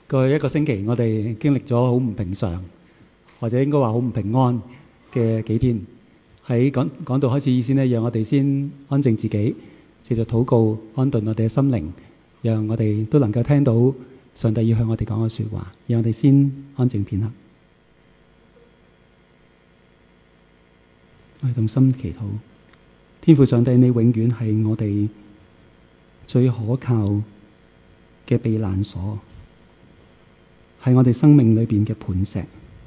過去一個星期，我哋經歷咗好唔平常，或者應該話好唔平安嘅幾天。喺講道開始以前呢，讓我哋先安靜自己，藉著禱告安頓我哋嘅心靈，讓我哋都能夠聽到上帝要向我哋講嘅說話。讓我哋先安靜片刻，我哋同心祈禱。天父上帝，你永遠係我哋最可靠嘅避難所，係我哋生命裏邊嘅磐石，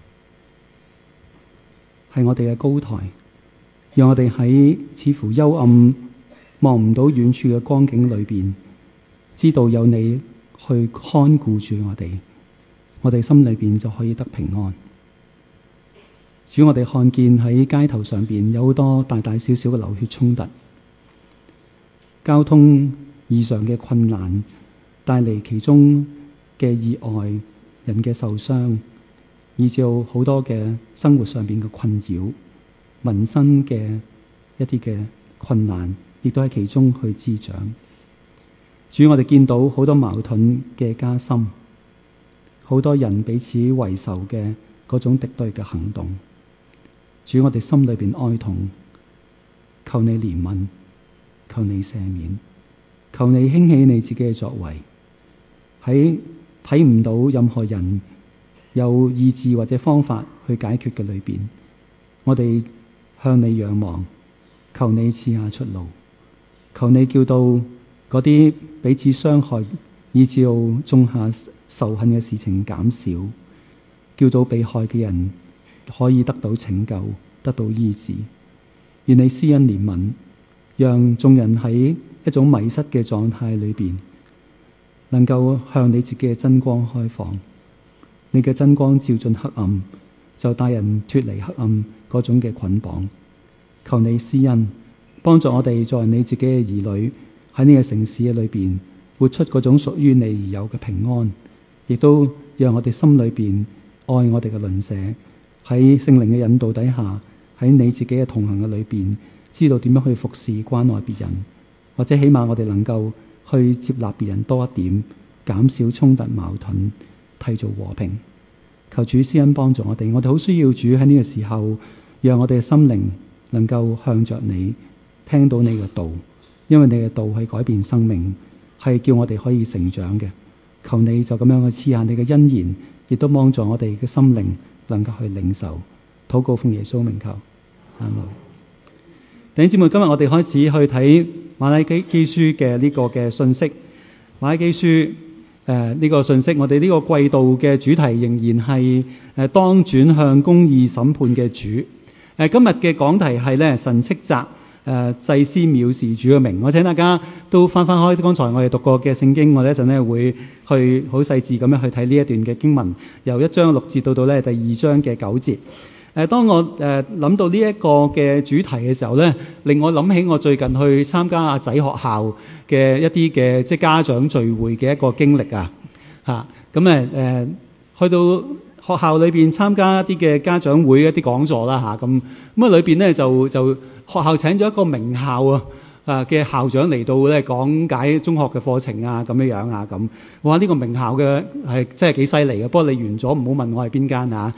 係我哋嘅高台，讓我哋喺似乎幽暗望唔到遠處嘅光景裏邊，知道有你去看顧住我哋心裏邊就可以得平安。主，我哋看見喺街頭上邊有好多大大小小嘅流血衝突，交通異常嘅困難，帶嚟其中嘅意外，人嘅受傷，以至好多嘅生活上邊嘅困擾，民生嘅一啲嘅困難，亦都喺其中去滋長。主，我哋見到好多矛盾嘅加深，好多人彼此為仇嘅嗰種敵對嘅行動。主，我哋心裏邊哀痛，求你憐憫，求你赦免，求你興起你自己嘅作為。喺睇唔到任何人有意志或者方法去解決嘅裏邊，我哋向你仰望，求你賜下出路，求你叫到嗰啲彼此傷害以至到種下仇恨嘅事情減少，叫到被害嘅人可以得到拯救，得到醫治。願你施恩憐憫，讓眾人喺一種迷失嘅狀態裏邊，能夠向你自己嘅真光開放。你嘅真光照進黑暗，就帶人脫離黑暗嗰種嘅捆綁。求你施恩，幫助我哋作為你自己嘅兒女，喺呢個城市嘅裏邊活出嗰種屬於你而有嘅平安，亦都讓我哋心裏邊愛我哋嘅鄰舍，喺聖靈嘅引導底下，喺你自己嘅同行嘅裏邊，知道點樣去服侍關愛別人，或者起碼我哋能夠去接納別人多一點，減少衝突矛盾，締造和平。求主施恩幫助我哋，我哋好需要主喺呢個時候，讓我哋嘅心靈能夠向着你，聽到你嘅道，因為你嘅道係改變生命，係叫我哋可以成長嘅。求你就咁樣去賜下你嘅恩言，亦都幫助我哋嘅心靈能夠去領受。禱告奉耶穌名求，阿門。弟兄姊妹，今日我哋開始去睇馬拉基書嘅呢個嘅信息。馬拉基書呢個信息，我哋呢個季度嘅主題仍然係當轉向公義審判嘅主。今日嘅講題係咧，神斥責祭司藐視主嘅名。我請大家都翻開剛才我哋讀過嘅聖經，我哋一陣咧會去好細緻咁樣去睇呢一段嘅經文，由1章6節到咧第2章嘅9節。當我諗到呢一個嘅主題嘅時候咧，令我諗起我最近去參加阿仔學校嘅一啲嘅即係家長聚會嘅一個經歷啊。咁去到學校裏邊參加一啲嘅家長會一啲講座啦嚇。咁裏邊咧就學校請咗一個名校嘅校長嚟到咧講解中學嘅課程啊咁樣啊咁。哇！呢個名校嘅係真係幾犀利嘅。不過你完咗唔好問我係邊間啊。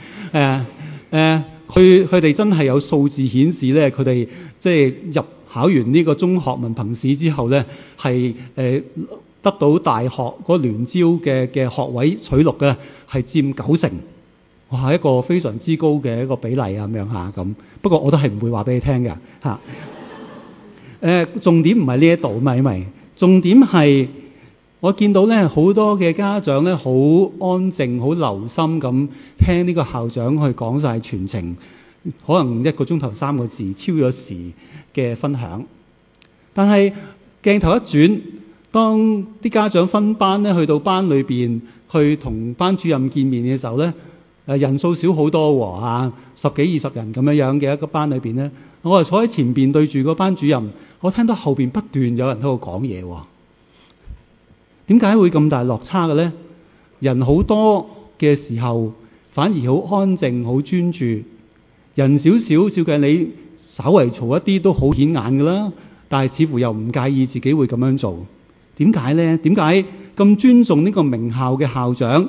佢哋真係有數字顯示咧，佢哋即係考完呢個中學文憑試之後咧，係得到大學嗰聯招嘅學位取錄嘅係佔90%。哇！一個非常之高嘅一個比例啊咁樣嚇咁。不過我都係唔會話俾你聽嘅嚇。重點唔係呢一度啊嘛，因為重點係我見到咧好多嘅家長咧好安靜、好留心咁聽呢個校長去講晒全程，可能1個鐘頭3個字，超咗時嘅分享。但係鏡頭一轉，當啲家長分班咧去到班裏邊去同班主任見面嘅時候咧，人數少好多喎10幾20人咁樣嘅一個班裏邊咧，我係坐喺前邊對住個班主任，我聽到後邊不斷有人喺度講嘢喎。點解會咁大落差嘅咧？人好多嘅時候，反而好安靜、好專注；人少少，照計你稍為嘈一啲都好顯眼㗎啦。但係似乎又唔介意自己會咁樣做。點解咧？點解咁尊重呢個名校嘅校長？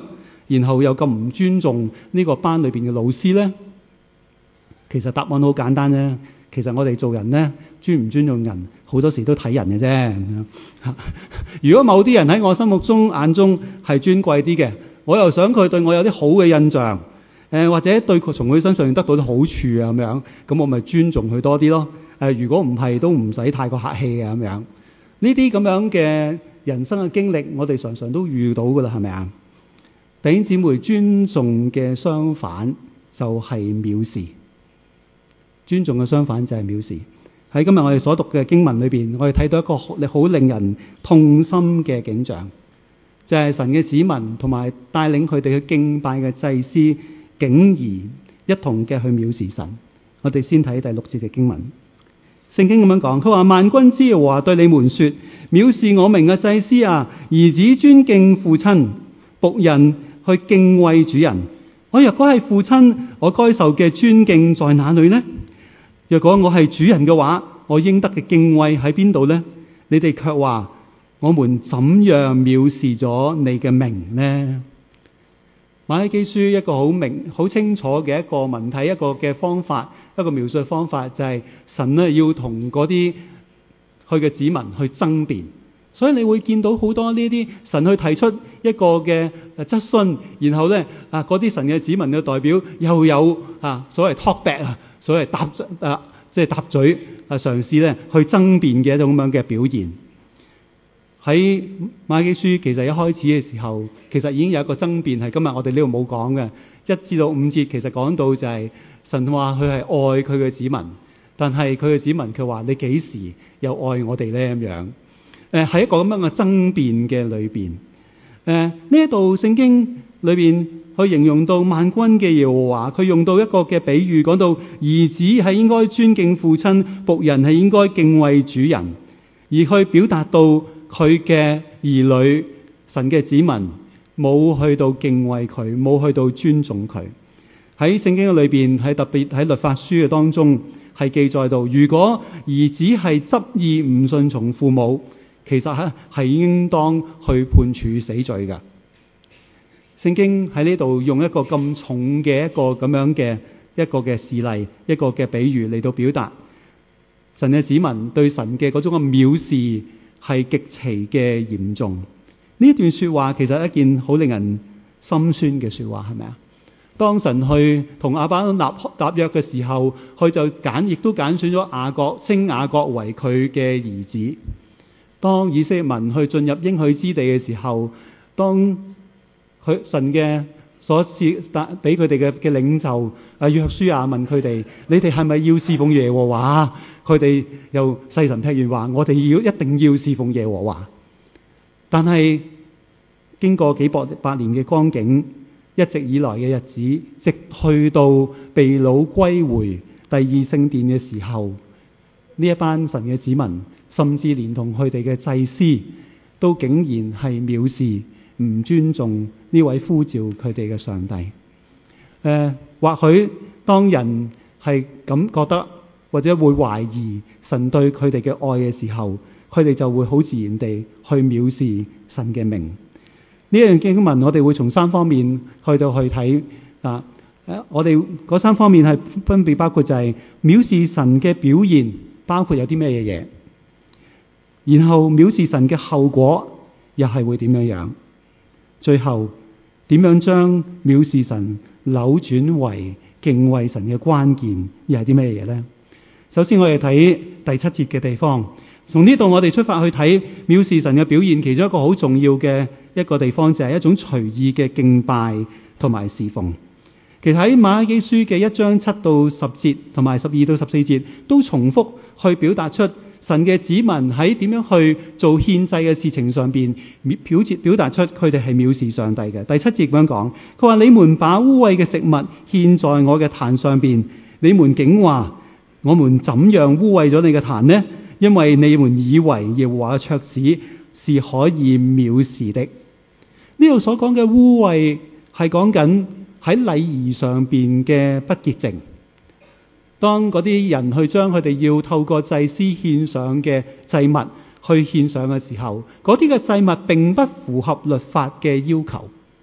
然後又咁唔尊重呢個班裏邊嘅老師呢？其實答案好簡單啫。其實我哋做人呢，尊唔尊重人，好多時都睇人嘅啫。咁樣如果某啲人喺我心目中眼中係尊貴啲嘅，我又想佢對我有啲好嘅印象，或者對佢從佢身上得到啲好處啊，咁樣，咁我咪尊重佢多啲咯。如果唔係，都唔使太過客氣嘅咁樣。呢啲咁樣嘅人生嘅經歷，我哋常常都遇到噶啦，係咪啊？弟兄姊妹，尊重嘅相反就係藐視。尊重嘅相反就係藐視。喺今日我哋所讀嘅經文裏邊，我哋睇到一個好令人痛心嘅景象，就係神嘅子民同埋帶領佢哋去敬拜嘅祭司，竟然一同嘅去藐視神。我哋先睇第6節嘅經文。聖經咁樣講，佢話：萬軍之耶和華對你們說，藐視我名嘅祭司啊，兒子尊敬父親，僕人去敬畏主人。我若果係父親，我該受嘅尊敬在哪裏呢？若果我係主人嘅話，我應得嘅敬畏喺邊度呢？你哋卻話我們怎樣藐視咗你嘅名呢？瑪拉基書一個好清楚嘅一個文體，一個嘅方法，一個描述方法，就係神咧要同嗰啲佢嘅子民去爭辯。所以你會見到好多呢啲神去提出一個嘅質詢，然後咧嗰啲神嘅子民嘅代表又有所謂 talk back 所謂答嘴嘗試咧去爭辯嘅一種咁樣嘅表現。喺瑪拉基書其實一開始嘅時候，其實已經有一個爭辯，係今日我哋呢度冇講嘅。1至5節其實講到就係神話佢係愛佢嘅子民，但係佢嘅子民佢話你幾時又愛我哋咧？咁樣喺一個咁樣嘅爭辯嘅裏邊，呢一度聖經裏邊去形容到萬軍嘅耶和華，佢用到一個嘅比喻，講到兒子係應該尊敬父親，僕人係應該敬畏主人，而去表達到佢嘅兒女神嘅子民冇去到敬畏佢，冇去到尊重佢。喺聖經裏邊，喺特別喺律法書嘅當中係記載到，如果兒子係執意唔順從父母，其實係應當去判處死罪㗎。聖經喺呢度用一個咁重嘅一個咁樣嘅一個嘅事例，一個嘅比喻嚟到表達神嘅子民對神嘅嗰種嘅藐視係極其嘅嚴重。呢一段說話其實係一件好令人心酸嘅說話，係咪啊？當神去同亞伯拉罕立約嘅時候，佢就亦都揀選咗雅各，稱雅各為佢嘅兒子。當以色列民去進入應許之地嘅時候，當神嘅所賜俾佢哋嘅領袖約書亞問佢哋：你哋係咪要侍奉耶和華？佢哋又細神劈完話：我哋一定要侍奉耶和華。但係經過幾百年嘅光景，一直以來嘅日子，直去到被擄歸回第二聖殿嘅時候，呢一班神嘅子民，甚至連同佢哋嘅祭司，都竟然係藐視、唔尊重呢位呼召佢哋嘅上帝。或許當人係咁覺得，或者會懷疑神對佢哋嘅愛嘅時候，佢哋就會好自然地去藐視神嘅名。呢一樣經文，我哋會從3方面去睇。我哋嗰3方面係分別包括就係藐視神嘅表現，包括有啲咩嘢，然後藐視神嘅後果又係會點樣，最後點樣將藐視神扭轉為敬畏神嘅關鍵又係啲咩嘢呢？首先我哋睇第7節嘅地方，從呢度我哋出發去睇藐視神嘅表現，其中一個好重要嘅一個地方就係一種隨意嘅敬拜同埋侍奉。其實喺瑪拉基書嘅1章7到10節同埋12到14節都重複去表達出神嘅子民喺點樣去做獻祭嘅事情上邊表達出佢哋係藐視上帝嘅。第7節咁樣講，佢話：你們把污穢嘅食物獻在我嘅壇上邊，你們竟話我們怎樣污穢咗你嘅壇呢？因為你們以為耶和華嘅桌子是可以藐視的。呢度所講嘅污穢係講緊喺禮儀上邊嘅不潔淨。當嗰啲人去將佢哋要透過祭司獻上嘅祭物去獻上嘅時候，嗰啲嘅祭物並不符合律法嘅要求。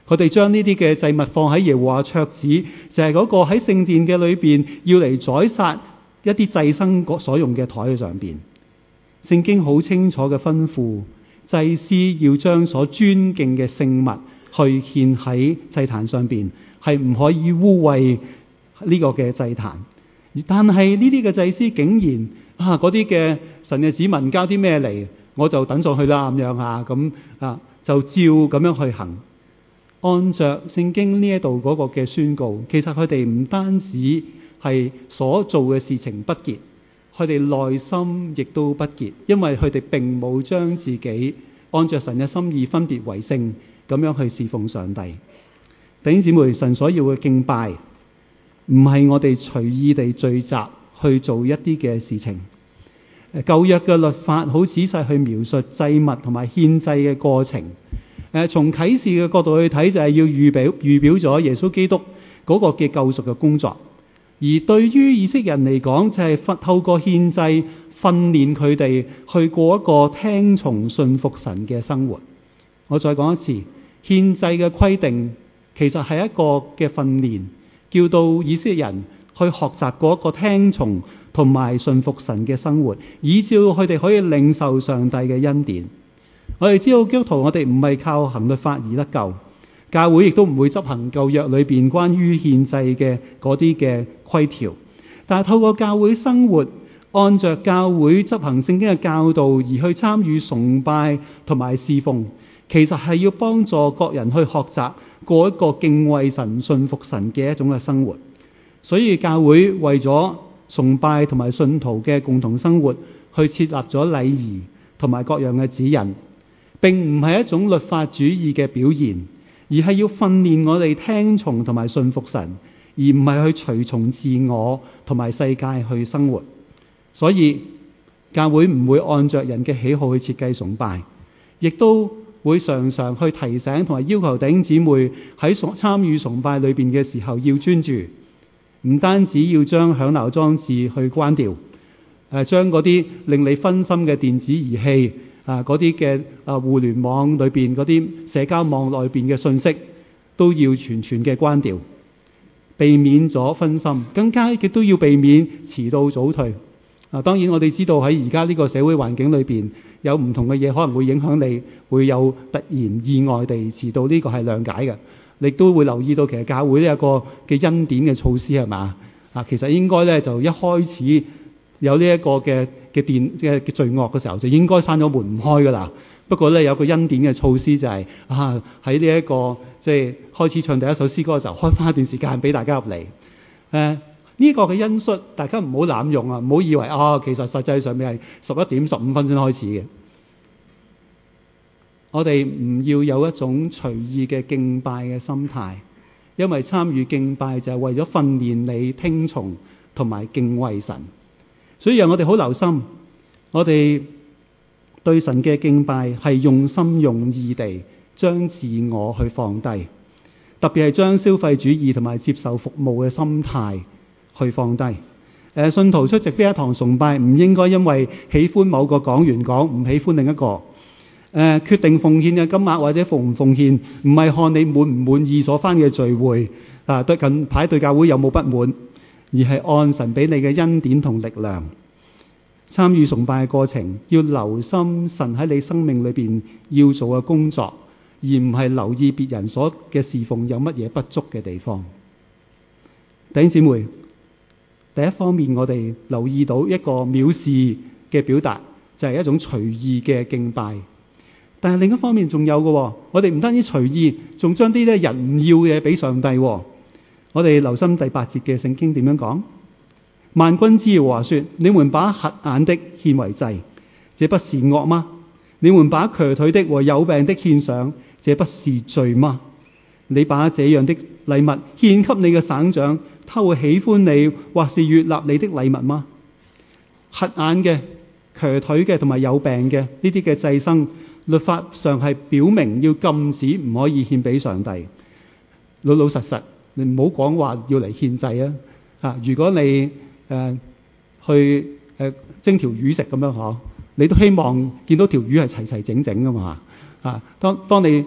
佢哋將呢啲嘅祭物放喺耶和華桌子，就係嗰個喺聖殿嘅裏邊要嚟宰殺一啲祭牲所用嘅台嘅上邊。聖經好清楚嘅吩咐，祭司要將所尊敬嘅聖物去獻喺祭壇上邊，係唔可以污穢呢個嘅祭壇。但係呢啲嘅祭司竟然嗰啲嘅神嘅子民交啲咩嚟，我就等上去啦咁樣就照咁樣去行。按着聖經呢一度嗰個嘅宣告，其實佢哋唔單止係所做嘅事情不潔，佢哋內心亦都不潔，因為佢哋並冇將自己按着神嘅心意分別為聖，咁樣去侍奉上帝。弟兄姊妹，神所要嘅敬拜唔係我哋隨意地聚集去做一啲嘅事情。舊約嘅律法好仔細去描述祭物同埋獻祭嘅過程。從啟示嘅角度去睇，就係要預表咗耶穌基督嗰個嘅救贖嘅工作。而對於以色列人嚟講，就係透過獻祭訓練佢哋去過一個聽從信服神嘅生活。我再講一次，獻祭嘅規定其實係一個嘅訓練，叫到以色列人去學習過一個聽從同埋信服神嘅生活，以致佢哋可以領受上帝嘅恩典。我哋知道基督徒，我哋唔係靠行律法而得救，教會亦都唔會執行舊約裏邊關於獻祭嘅嗰啲嘅規條，但係透過教會生活，按着教會執行聖經嘅教導而去參與崇拜同埋侍奉，其實係要幫助各人去學習過一個敬畏神、信服神嘅一種嘅生活。所以教會為咗崇拜同埋信徒嘅共同生活，去設立咗禮儀同埋各樣嘅指引，並唔係一種律法主義嘅表現，而係要訓練我哋聽從同埋信服神，而唔係去隨從自我同埋世界去生活。所以教會唔會按着人嘅喜好去設計崇拜，亦都會常常去提醒同埋要求弟兄姊妹喺參與崇拜裏邊嘅時候要專注，唔單止要將響鬧裝置去關掉，將嗰啲令你分心嘅電子儀器嗰啲嘅互聯網裏邊嗰啲社交網絡裏邊嘅信息都要全嘅關掉，避免咗分心，更加亦都要避免遲到早退。當然我哋知道喺而家呢個社會環境裏邊，有唔同嘅嘢可能會影響你，會有突然意外地遲到，呢個係諒解嘅。你都會留意到，其實教會呢一個嘅恩典嘅措施係嘛？其實應該咧就一開始有呢一個嘅罪惡嘅時候，就應該閂咗門唔開噶啦。不過咧有個恩典嘅措施就係喺呢一個即係開始唱第一首詩歌嘅時候，開翻一段時間俾大家入嚟。呢個嘅恩恤，大家唔好濫用啊！唔好以為其實實際上面係11點15分先開始嘅。我哋唔要有一種隨意嘅敬拜嘅心態，因為參與敬拜就係為咗訓練你聽從同埋敬畏神。所以讓我哋好留心，我哋對神嘅敬拜係用心用意地將自我去放低，特別係將消費主義同埋接受服務嘅心態去放低。信徒出席邊一堂崇拜，唔應該因為喜歡某個講員講，唔喜歡另一個。決定奉獻嘅金額或者奉唔奉獻，唔係看你滿唔滿意所返嘅聚會，對近排對教會有冇不滿，而係按神俾你嘅恩典同力量。參與崇拜嘅過程，要留心神喺你生命裏邊要做嘅工作，而唔係留意別人所嘅侍奉有乜嘢不足嘅地方。弟兄姊妹，第一方面我哋留意到一個藐視嘅表達，就係一種隨意嘅敬拜。但係另一方面仲有嘅，我哋唔單止隨意，仲將啲咧人唔要嘅嘢俾上帝。我哋留心第8節嘅聖經點樣講？萬軍之耶和華說：你們把瞎眼的獻為祭，這不是惡嗎？你們把瘸腿的和有病的獻上，這不是罪嗎？你把這樣的禮物獻給你嘅省長，他會喜歡你或是悅納你的禮物嗎？瞎眼嘅、瘸腿嘅同埋有病嘅呢啲嘅祭牲，律法上係表明要禁止唔可以獻俾上帝。老實，你唔好講話要嚟獻祭啊！如果你去蒸條魚食咁樣你都希望見到條魚係齊齊整整噶嘛？當你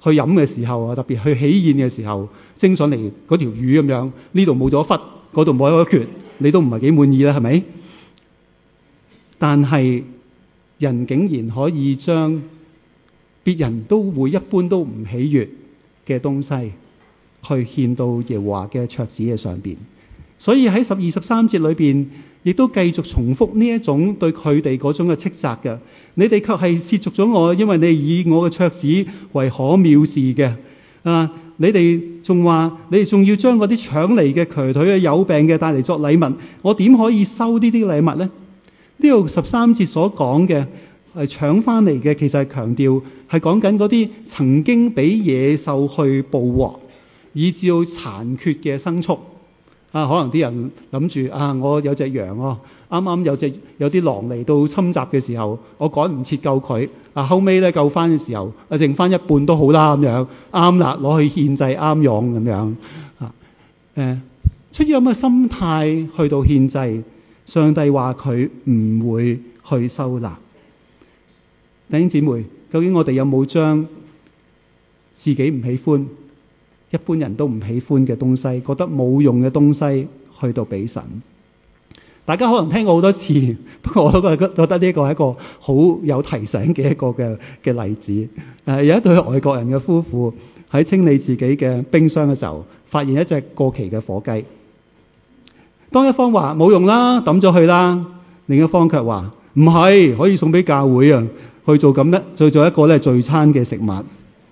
去飲嘅時候啊，特別去喜宴嘅時候，蒸上嚟嗰條魚咁樣，呢度冇咗忽，嗰度冇咗一橛，你都唔係幾滿意啦，係咪？但係人竟然可以將別人都會一般都唔喜悅嘅東西，去獻到耶和華嘅桌子嘅上邊。所以喺12、13節裏邊，亦都繼續重複呢一種對佢哋嗰種嘅斥責嘅。你哋卻係褻瀆咗我，因為你以我嘅桌子為可藐視嘅。你哋仲話，你哋仲要將嗰啲搶嚟嘅瘸腿嘅有病嘅帶嚟作禮物，我點可以收呢啲禮物呢？呢度13節所講嘅係搶翻嚟嘅，其實係強調係講緊嗰啲曾經俾野獸去捕獲，以至到殘缺嘅牲畜。可能啲人諗住我有隻羊啱啱有啲狼嚟到侵襲嘅時候，我趕唔切救佢，後尾咧救翻嘅時候，剩翻一半都好啦，咁樣啱啦，攞去獻祭啱用咁樣。出於咁嘅心態去到獻祭，上帝話佢唔會去收納。弟兄姊妹，究竟我哋有冇將自己唔喜歡、一般人都唔喜歡嘅東西，覺得冇用嘅東西去到俾神？大家可能聽過好多次，不過我都覺得呢個係一個好有提醒嘅一個嘅例子。有一對外國人嘅夫婦喺清理自己嘅冰箱嘅時候，發現一隻過期嘅火雞。當一方話冇用啦，抌咗去啦，另一方卻話唔係，可以送俾教會啊，去做咁咧，做一個咧聚餐嘅食物。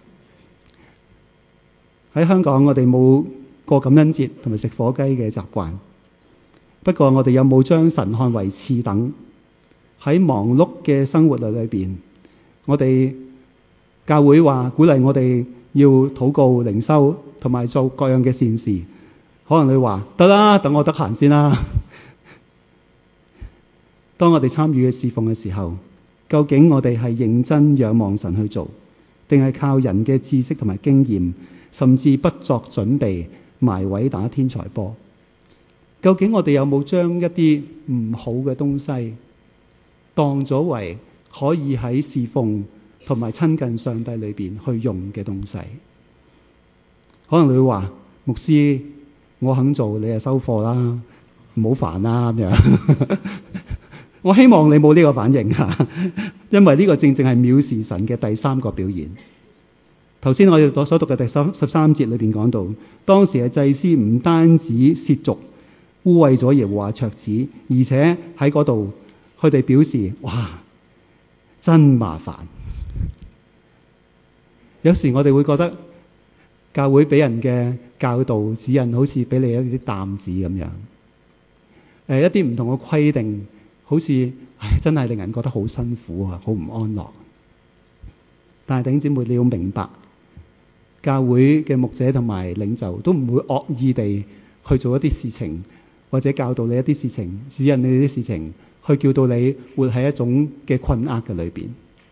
喺香港，我哋冇過感恩節同埋食火雞嘅習慣。不過我哋有冇將神看為次等？喺忙碌嘅生活裏邊，我哋教會話鼓勵我哋要禱告、靈修同埋做各樣嘅善事。可能你話得啦，等我得閒先啦。當我哋參與嘅侍奉嘅時候，究竟我哋係認真仰望神去做，定係靠人嘅知識同埋經驗，甚至不作準備埋位打天才波？究竟我哋有冇將一啲唔好嘅東西當咗為可以喺侍奉同埋親近上帝裏邊去用嘅東西？可能你會話，牧師，我肯做，你就收貨啦，唔好煩啦咁樣。我希望你冇呢個反應吓，因為呢個正正係藐視神嘅第三個表現。頭先我哋所讀嘅第13節裏邊講到，當時嘅祭司唔單止褻瀆污穢咗耶和華桌子，而且喺嗰度佢哋表示，哇，真麻煩。有時我哋會覺得教會俾人嘅教導指引好似俾你一啲擔子咁樣，一啲唔同嘅規定好似真係令人覺得好辛苦啊，好唔安樂。但係弟兄姊妹，你要明白，教會嘅牧者同埋領袖都唔會惡意地去做一啲事情，或者教導你一啲事情，指引你一啲事情，去叫到你活喺一種嘅困厄嘅裏邊。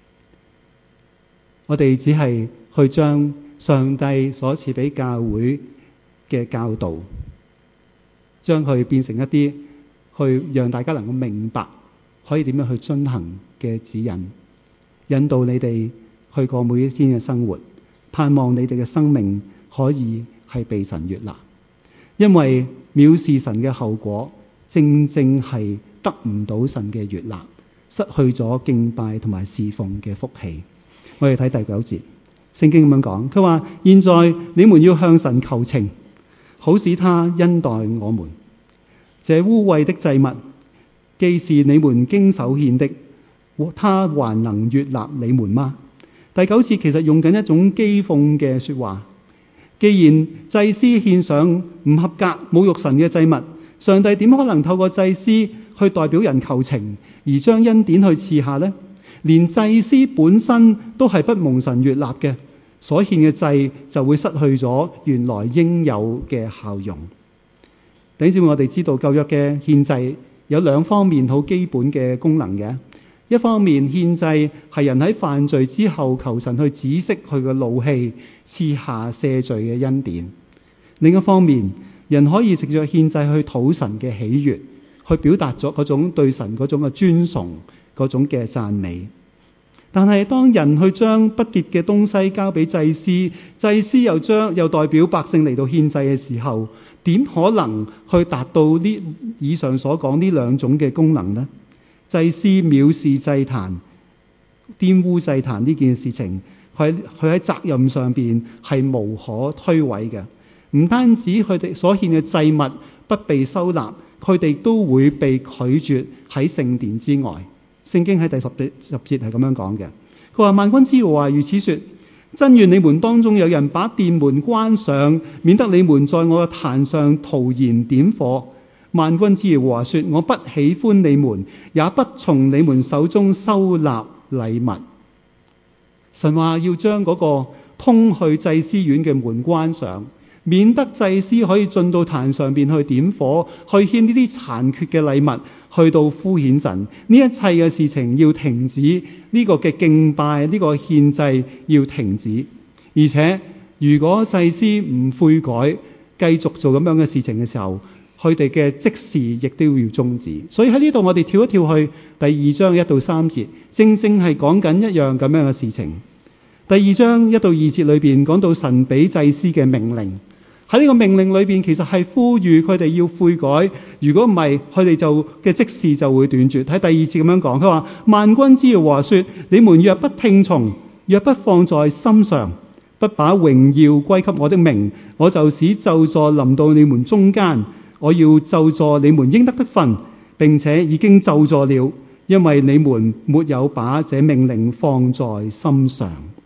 我哋只係去將上帝所賜俾教會嘅教導，將佢變成一啲去讓大家能夠明白可以點樣去遵行嘅指引，引導你哋去過每一天嘅生活，盼望你哋嘅生命可以係被神悅納。因為藐視神嘅後果，正正係得唔到神嘅悅納，失去咗敬拜同埋侍奉嘅福氣。我哋睇第9節，聖經咁樣講，佢話：現在你們要向神求情，好使他恩待我們。這污穢的祭物，既是你們經手獻的，他還能悅納你們嗎？第9節其實用緊一種譏諷嘅說話。既然祭司獻上唔合格、侮辱神嘅祭物，上帝點可能透過祭司去代表人求情，而將恩典去賜下呢？連祭司本身都係不蒙神悅納嘅，所獻嘅祭就會失去咗原來應有嘅效用。弟兄姊妹，我哋知道舊約嘅獻祭有兩方面好基本嘅功能嘅。一方面，獻祭係人喺犯罪之後求神去止息佢嘅怒氣，賜下赦罪嘅恩典。另一方面，人可以藉著獻祭去討神嘅喜悅，去表達咗嗰種對神嗰種嘅尊崇，嗰種嘅讚美。 但係當人去將不潔嘅東西交俾祭司，祭司又代表百姓嚟到獻祭嘅時候，點可能去達到呢以上所講呢兩種嘅功能呢？祭司藐視祭壇、玷污祭壇呢件事情，佢喺責任上邊係無可推諉嘅。唔單止佢哋所獻嘅祭物不被收納，佢哋都會被拒絕喺聖殿之外。聖經喺第十節係咁樣講嘅，佢話萬軍之耶和華如此說：真願你們當中有人把殿門關上，免得你們在我嘅壇上徒然點火。萬軍之耶和華說：我不喜歡你們，也不從你們手中收納禮物。神話要將嗰個通去祭司院嘅門關上，免得祭司可以進到壇上邊去點火，去獻呢啲殘缺嘅禮物，去到敷衍神。呢一切嘅事情要停止，呢個嘅敬拜，呢個獻祭要停止。而且如果祭司唔悔改，繼續做咁樣嘅事情嘅時候，佢哋嘅職事亦都要終止。所以喺呢度我哋跳一跳去第2章1到3節，正正係講緊一樣咁樣嘅事情。第2章1到2節裏邊講到神俾祭司嘅命令，喺呢個命令裏邊其實係呼籲佢哋要悔改，如果唔係佢哋就嘅職事就會斷絕。喺第2節咁樣講，佢話萬軍之耶和華說：你們若不聽從，若不放在心上，不把榮耀歸給我的名，我就使咒詛臨到你們中間。我要咒詛你們應得的份，並且已經咒詛了，因為你們沒有把這命令放在心上。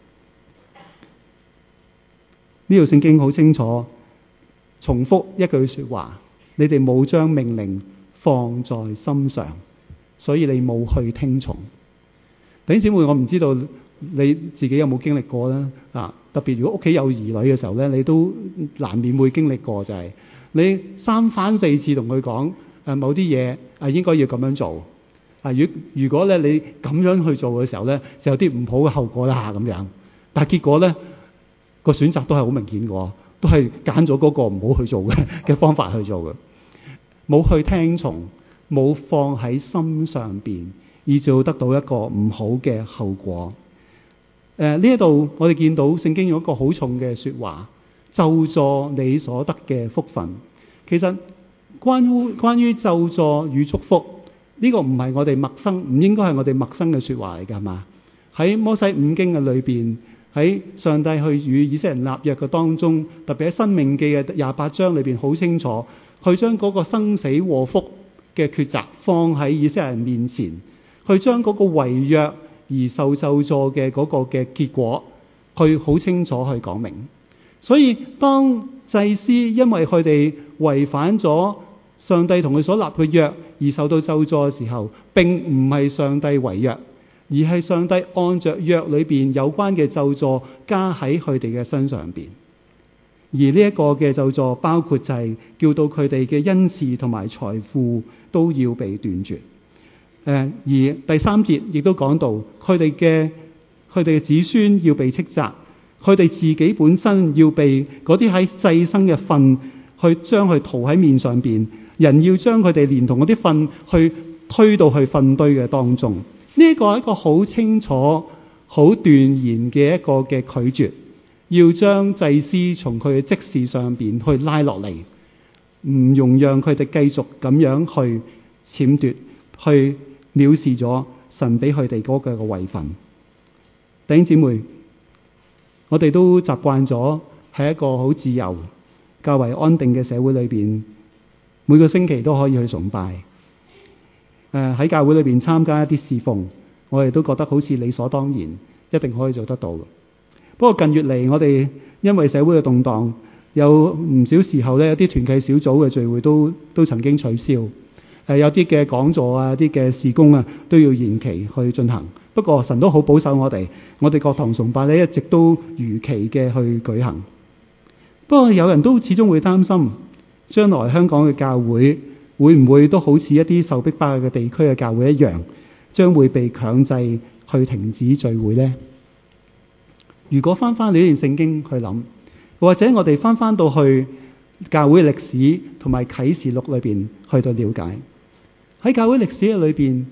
呢條聖經好清楚，重複一句說話：你哋冇將命令放在心上，所以你冇去聽從。弟兄姊妹，我唔知道你自己有冇經歷過啦。特別如果屋企有兒女嘅時候咧，你都難免會經歷過，就係你3番4次同佢講某啲嘢應該要咁樣做。如果咧你咁樣去做嘅時候咧，就有啲唔好嘅後果啦咁樣。但係結果咧，個選擇都係好明顯嘅，都係揀咗嗰個唔好去做嘅方法去做嘅，冇去聽從，冇放喺心上邊，以致得到一個唔好嘅後果。呢一度我哋見到聖經有一個好重嘅說話，咒詛你所得嘅福分。其實關於咒詛與祝福呢個唔係我哋陌生，唔應該係我哋陌生嘅說話嚟㗎，係嘛？喺摩西五經嘅裏邊，喺上帝去與以色列人立約嘅當中，特別喺申命記嘅28章裏邊好清楚，佢將嗰個生死禍福嘅抉擇放喺以色列人面前，去將嗰個違約而受咒詛嘅嗰個嘅結果，佢好清楚去講明。所以當祭司因為佢哋違反咗上帝同佢所立嘅約而受到咒詛嘅時候，並唔係上帝違約，而係上帝按着約裏邊有關嘅咒詛加喺佢哋嘅身上邊。而呢一個嘅咒詛包括就係叫到佢哋嘅恩賜同埋財富都要被斷絕。而第3節亦都講到佢哋嘅子孫要被斥責，佢哋自己本身要被嗰啲喺祭牲嘅糞去將佢塗喺面上邊，人要將佢哋連同嗰啲糞去推到去糞堆嘅當中。呢一個係一個好清楚、好斷然嘅一個嘅拒絕，要將祭司從佢嘅職事上邊去拉落嚟，唔容讓佢哋繼續咁樣去僭奪，去藐視咗神俾佢哋嗰個嘅位份。弟兄姊妹，我哋都習慣咗喺一個好自由、較為安定嘅社會裏邊，每個星期都可以去崇拜。喺教會裏邊參加一啲侍奉，我哋都覺得好似理所當然，一定可以做得到。不過近月嚟，我哋因為社會嘅動盪，有唔少時候咧，有啲團契小組嘅聚會都曾經取消。有啲嘅講座啊，啲嘅事工啊，都要延期去進行。不過神都好保守我哋各堂崇拜咧一直都如期嘅去舉行。不過有人都始終會擔心，將來香港嘅教會會唔會都好似一啲受逼迫嘅地區嘅教會一樣，將會被強制去停止聚會呢？如果翻呢段聖經去諗，或者我哋翻到去教會歷史同埋啟示錄裏邊去到了解，喺教會歷史嘅裏邊，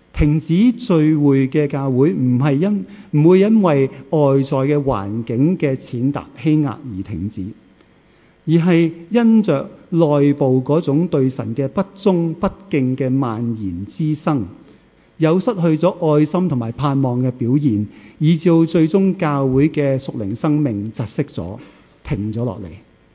停止聚會嘅教會唔會因為外在嘅環境嘅踐踏欺壓而停止，而係因着內部嗰種對神嘅不忠不敬嘅蔓延滋生，有失去咗愛心同埋盼望嘅表現，以致最終教會嘅屬靈生命窒息咗，停咗落嚟。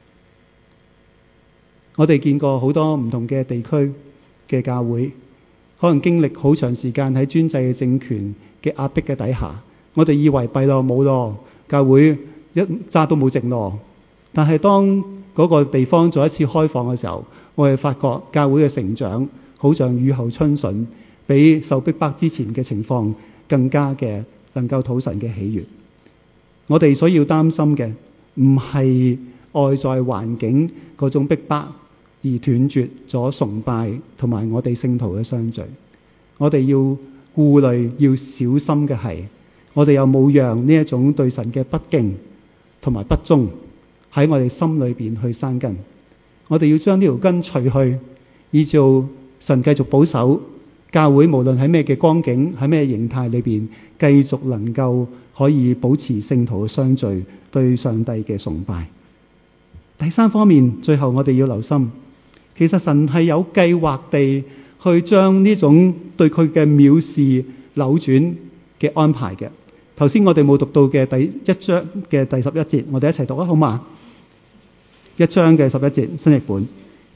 我哋見過好多唔同嘅地區嘅教會，可能經歷好長時間喺專制嘅政權嘅壓迫嘅底下，我哋以為弊咯冇咯，教會一渣都冇剩咯。但係當嗰個地方再一次開放嘅時候，我哋發覺教會嘅成長好像雨後春筍，比受逼迫之前嘅情況更加嘅能夠討神嘅喜悅。我哋所要擔心嘅唔係外在環境嗰種逼迫而斷絕咗崇拜同埋我哋聖徒嘅相聚。我哋要顧慮要小心嘅係，我哋有冇讓呢一種對神嘅不敬同埋不忠喺我哋心裏邊去生根。我哋要將呢條根除去，以做神繼續保守教會，無論喺咩嘅光景，喺咩形態裏邊，繼續能夠可以保持聖徒嘅相聚，對上帝嘅崇拜。第三方面，最後我哋要留心，其實神係有計劃地去將呢種對佢嘅藐視扭轉嘅安排嘅。頭先我哋冇讀到嘅第一章嘅第11節，我哋一齊讀啊，好嘛？1章嘅11節，新譯本。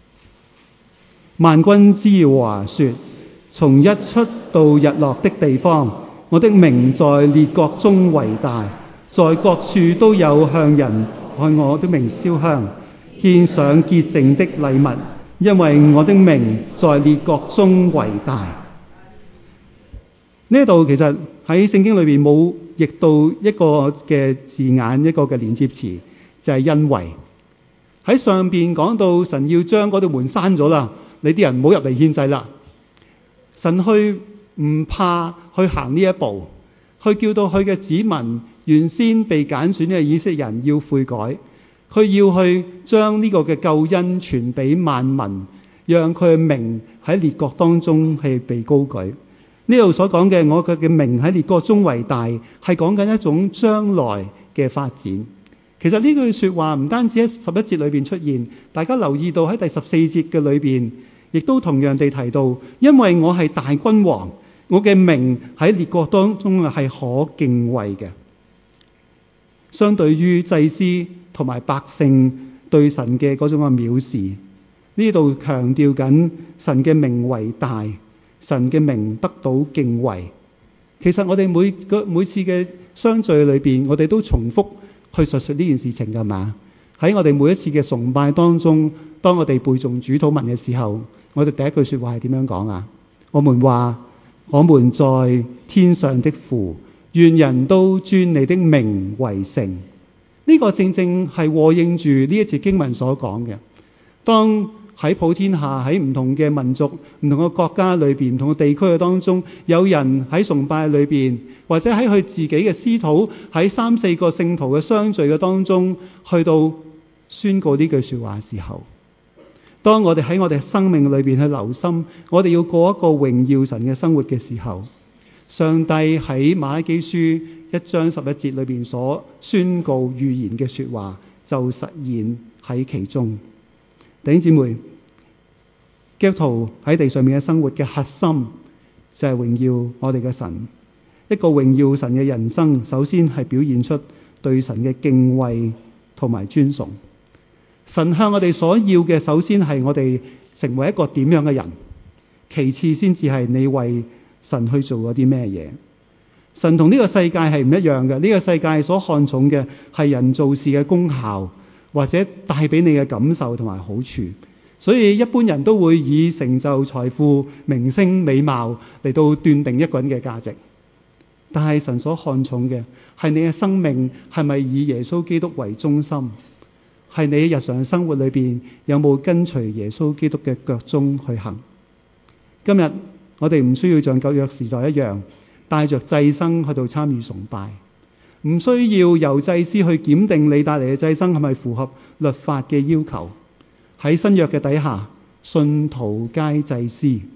萬軍之耶和華說：從日出到日落的地方，我的名在列國中為大，在各處都有向人按我的名燒香，獻上潔淨的禮物，因為我的名在列國中為大。呢度其實喺聖經裏邊冇譯到一個嘅字眼，一個嘅連接詞，就係因為喺上邊講到神要將嗰道門閂咗啦，你啲人唔好入嚟獻祭啦。神去唔怕去行呢一步，去叫到佢嘅子民原先被揀選嘅以色列人要悔改，佢要去將呢個嘅救恩傳俾萬民，讓佢嘅名喺列國當中係被高舉。呢度所講嘅我嘅名喺列國中為大，係講緊一種將來嘅發展。其實呢句說話唔單止喺11節裏邊出現，大家留意到喺第14節嘅裏邊，亦都同樣地提到，因為我係大君王，我嘅名喺列國當中係可敬畏嘅。相對於祭司同埋百姓對神嘅嗰種嘅藐視，呢度強調緊神嘅名為大，神嘅名得到敬畏。其實我哋每次嘅相聚裏邊，我哋都重複去述說呢件事情㗎嘛。喺我哋每一次嘅崇拜當中，當我哋背誦主禱文嘅時候，我哋第一句說話係點樣講啊？我們話：我們在天上的父，願人都尊你的名為聖。呢個正正係和應住呢一節經文所講嘅。當喺普天下，喺唔同嘅民族、唔同嘅國家裏邊、唔同嘅地區嘅當中，有人喺崇拜裏邊，或者喺佢自己嘅私禱，喺3、4個聖徒嘅相聚嘅當中，去到宣告呢句說話嘅時候，當我哋喺我哋生命裏邊去留心，我哋要過一個榮耀神嘅生活嘅時候，上帝喺馬拉基書1章11節裏邊所宣告預言嘅說話就實現喺其中。弟兄姊妹，基督徒喺地上面嘅生活嘅核心就係榮耀我哋嘅神。一個榮耀神嘅人生，首先係表現出對神嘅敬畏同埋尊崇。神向我哋所要嘅，首先係我哋成為一個點樣嘅人，其次先至係你為神去做咗啲咩嘢。神同呢個世界係唔一樣嘅，呢個世界所看重嘅係人做事嘅功效，或者帶俾你嘅感受同埋好處。所以一般人都會以成就、財富、名聲、美貌嚟到斷定一個人嘅價值。但係神所看重嘅係你嘅生命係咪以耶穌基督為中心，係你日常生活裏邊有冇跟隨耶穌基督嘅腳蹤去行。今日我哋唔需要像舊約時代一樣帶着祭牲去到參與崇拜，唔需要由祭司去檢定你帶嚟嘅祭牲係咪符合律法嘅要求。喺新約嘅底下，信徒皆祭司，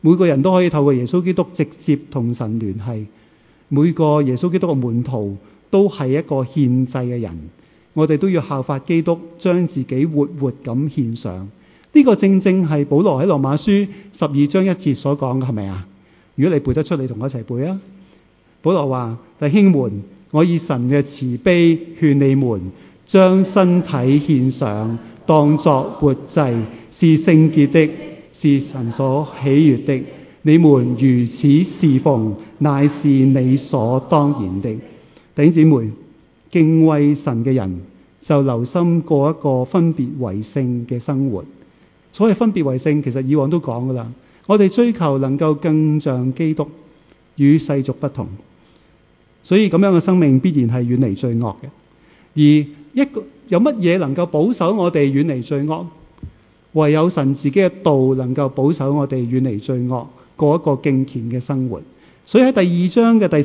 每個人都可以透過耶穌基督直接同神聯繫。每個耶穌基督嘅門徒都係一個獻祭嘅人，我哋都要效法基督，將自己活活咁獻上。呢個正正係保羅喺羅馬書12章1節所講嘅，係咪啊？如果你背得出，你同我一齊背啊！保羅話：弟兄們，我以神嘅慈悲勸你們，將身體獻上，當作活祭，是聖潔的，是神所喜悅的。你們如此侍奉，乃是理所當然的。弟兄姊妹，敬畏神嘅人就留心過一個分別為聖嘅生活。所謂分別為聖，其實以往都講噶啦。我哋追求能夠更像基督，與世俗不同。所以咁樣嘅生命必然係遠離罪惡嘅。而有乜嘢能夠保守我哋遠離罪惡？唯有神自己嘅道能夠保守我哋遠離罪惡，過一個敬虔嘅生活。所以喺第2章嘅第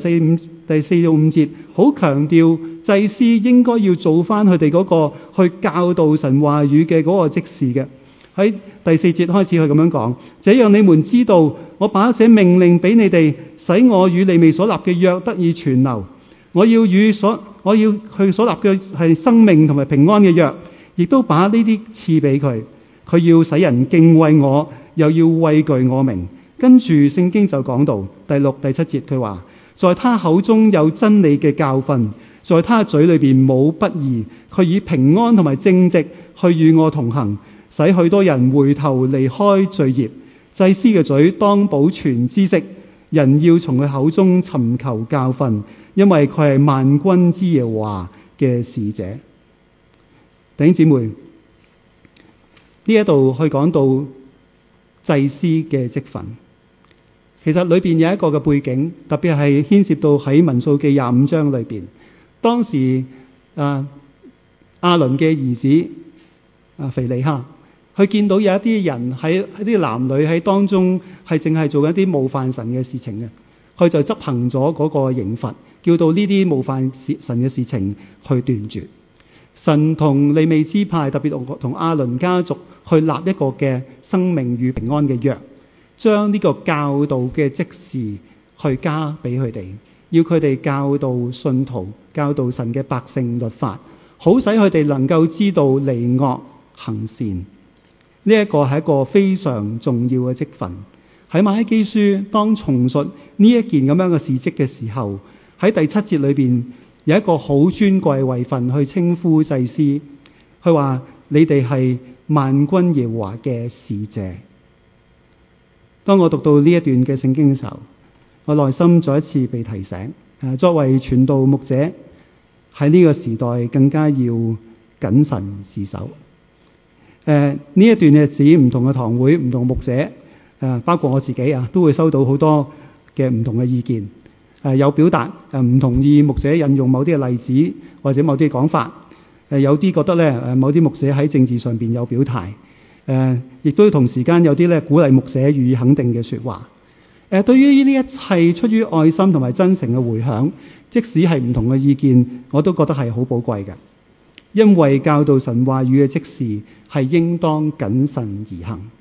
4到5節，好強調祭司應該要做翻佢哋嗰個去教導神話語嘅嗰個職事嘅。喺第4節開始佢咁樣講：這樣你們知道，我把這命令俾你哋，使我與利未所立嘅約得以存留。我要去所立嘅係生命同埋平安嘅約，亦都把呢啲賜俾佢。佢要使人敬畏我，又要畏懼我名。跟住聖經就講到第6、第7節，佢話：在他口中有真理嘅教訓，在他嘴裏邊冇不義。佢以平安同埋正直去與我同行，使許多人回頭離開罪孽。祭司嘅嘴當保存知識，人要從佢口中尋求教訓，因為佢係萬軍之耶和華嘅使者。弟兄姊妹，呢一度去講到祭司嘅職分，其實裏邊有一個嘅背景，特別係牽涉到喺民數記25章裏邊，當時亞倫嘅兒子腓尼哈，佢見到有一啲人喺啲男女喺當中係淨係做一啲冒犯神嘅事情嘅，佢就執行咗嗰個刑罰，叫到呢啲冒犯神嘅事情去斷絕。神同利未支派，特別同亞倫家族去立一個嘅生命與平安嘅約，將呢個教導嘅職事去加俾佢哋，要佢哋教導信徒，教導神嘅百姓律法，好使佢哋能夠知道離惡行善。呢一個係一個非常重要嘅職分。喺瑪拉基書當重述呢一件咁樣嘅事蹟嘅時候，喺第7節裏邊有一個好尊貴位份去稱呼祭司，佢話你哋係萬軍耶和華嘅使者。當我讀到呢一段嘅聖經嘅時候，我內心再一次被提醒，作為傳道牧者喺呢個時代更加要謹慎自守。呢一段日子唔同嘅堂會、唔同嘅牧者，包括我自己都會收到好多嘅唔同嘅意見。有表達唔同意牧者引用某啲嘅例子或者某啲嘅講法，有啲覺得咧某啲牧者喺政治上邊有表態，亦都同時間有啲咧鼓勵牧者予以肯定嘅說話。對於呢一切出於愛心同埋真誠嘅回響，即使係唔同嘅意見，我都覺得係好寶貴嘅，因為教導神話語嘅職事係應當謹慎而行。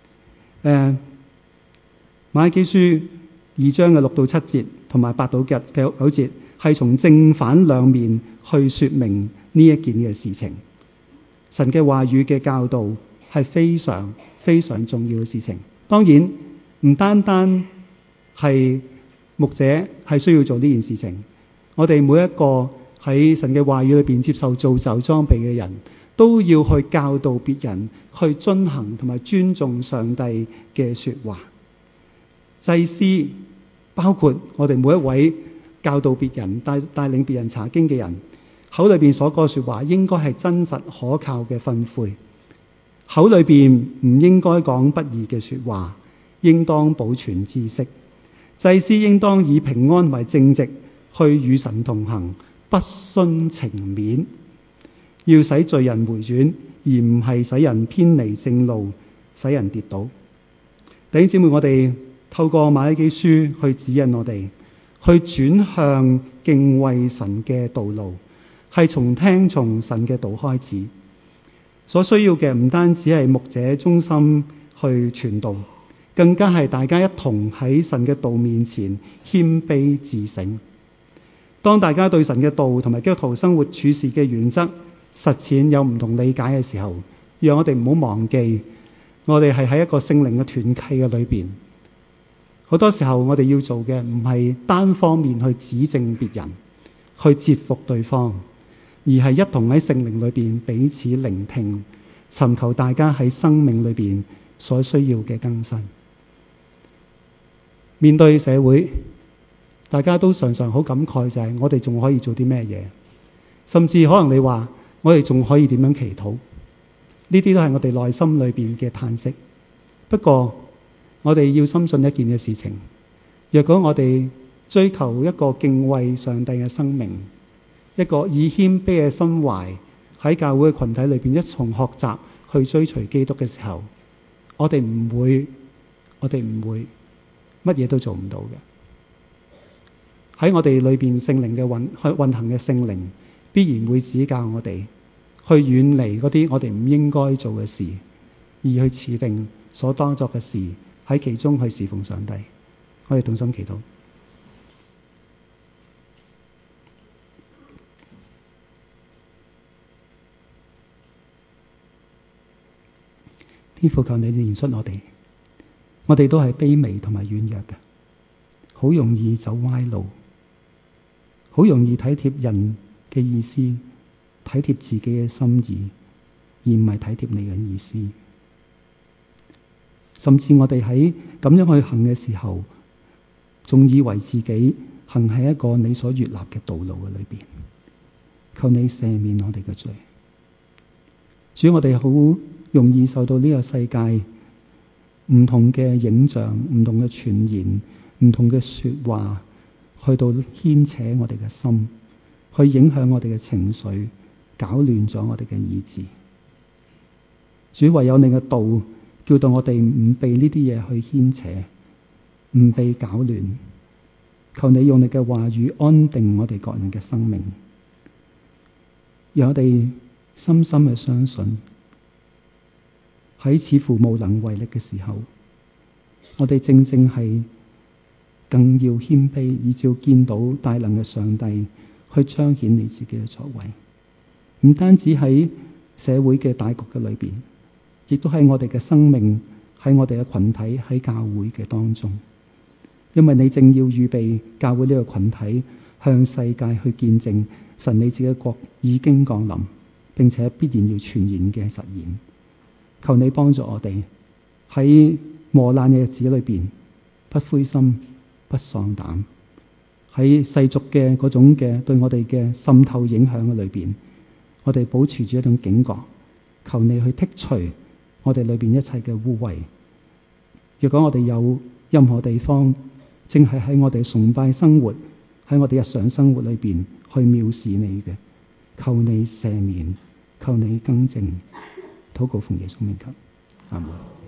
瑪拉基書2章嘅6到7節同埋8到9節係從正反兩面去說明呢一件嘅事情。神嘅話語嘅教導係非常非常重要嘅事情。當然唔單單係牧者係需要做呢件事情，我哋每一個喺神嘅話語裏邊接受造就裝備嘅人都要去教導別人去遵行同埋尊重上帝嘅說話。祭司包括我哋每一位教導別人、帶領別人查經嘅人，口裏邊所講嘅說話應該係真實可靠嘅訓誨，口裏邊唔應該講不義嘅說話，應當保存知識。祭司應當以平安為正直去與神同行，不徇情面，要使罪人回轉，而唔係使人偏離正路，使人跌倒。弟兄姊妹，我哋透過瑪拉基書去指引我哋去轉向敬畏神嘅道路，係從聽從神嘅道開始。所需要嘅唔單止係牧者忠心去傳道， 更加係大家一同喺神嘅道面前謙卑自省。當大家對神嘅道同埋基督徒生活處事嘅原則實踐有唔同理解嘅時候，讓我哋唔好忘記，我哋係喺一個聖靈嘅團契嘅裏邊。好多時候我哋要做嘅唔係單方面去指正別人，去折服對方，而係一同喺聖靈裏邊彼此聆聽，尋求大家喺生命裏邊所需要嘅更新。面對社會，大家都常常好感慨，就係我哋仲可以做啲咩嘢？甚至可能你話我哋仲可以點樣祈禱？呢啲都係我哋內心裏邊嘅嘆息。不過我哋要深信一件嘅事情，若果我哋追求一個敬畏上帝嘅生命，一個以謙卑嘅心懷喺教會嘅群體裏邊一同學習去追隨基督嘅時候，我哋唔會乜嘢都做唔到嘅。喺我哋裏邊聖靈嘅運行嘅聖靈必然會指教我哋去遠離嗰啲我哋唔應該做嘅事，而去持定所當作嘅事，喺其中去侍奉上帝。我哋同心祈禱。天父，求你憐恤我哋，我哋都係卑微同埋軟弱嘅，好容易走歪路，好容易體貼人嘅意思，體貼自己嘅心意，而唔係體貼你嘅意思。甚至我哋喺咁樣去行嘅時候，仲以為自己行喺一個你所悅納嘅道路嘅裏邊。求你赦免我哋嘅罪。主，我哋好容易受到呢個世界唔同嘅影像、唔同嘅傳言、唔同嘅說話，去到牽扯我哋嘅心，去影響我哋嘅情緒，搞亂咗我哋嘅意志。主，唯有你嘅道叫到我哋唔被呢啲嘢去牽扯，唔被搞亂。求你用你嘅話語安定我哋各人嘅生命，讓我哋深深嘅相信，喺似乎無能為力嘅時候，我哋正正係更要謙卑，以照見到大能嘅上帝去彰顯你自己嘅作為。唔單止喺社會嘅大局嘅裏邊，亦都喺我哋嘅生命，喺我哋嘅群體，喺教會嘅當中。因為你正要預備教會呢個群體向世界去見證神你自己嘅國已經降臨，並且必然要全然嘅實現。求你幫助我哋喺磨難嘅日子裏邊，不灰心不喪膽，喺世俗嘅嗰種嘅對我哋嘅滲透影響嘅裏邊，我哋保持住一種警覺。求你去剔除我哋裏邊一切嘅污穢。若果我哋有任何地方正係喺我哋崇拜生活，喺我哋日常生活裏邊去藐視你嘅，求你赦免，求你更正。禱告奉耶穌名求，阿門。